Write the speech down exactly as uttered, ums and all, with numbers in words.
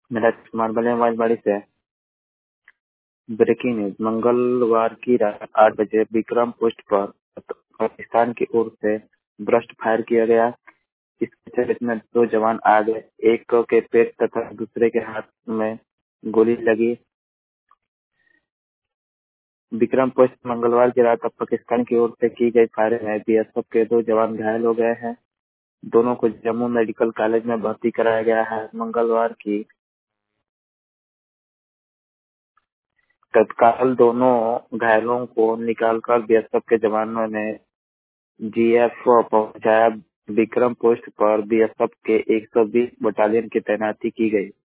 मेरा कुमार बले आवाजबाड़ी से। Breaking news. मंगलवार की रात आठ बजे विक्रम पोस्ट पर पाकिस्तान की ओर से ब्रस्ट फायर किया गया। इसके चपेट में दो जवान आ गए। एक के पेट तथा दूसरे के हाथ में गोली लगी। विक्रम पोस्ट मंगलवार की रात पाकिस्तान की ओर से की गई फायरिंग में बीएसएफ के दो जवान घायल हो गए हैं। दोनों को जम्मू मेडिकल कॉलेज में भर्ती कराया गया है। मंगलवार की तत्काल दोनों घायलों को निकालकर बीएसएफ के जवानों ने जीएफ पहुंचाया। विक्रम पोस्ट पर बीएसएफ के एक सौ बीस बटालियन की तैनाती की गई।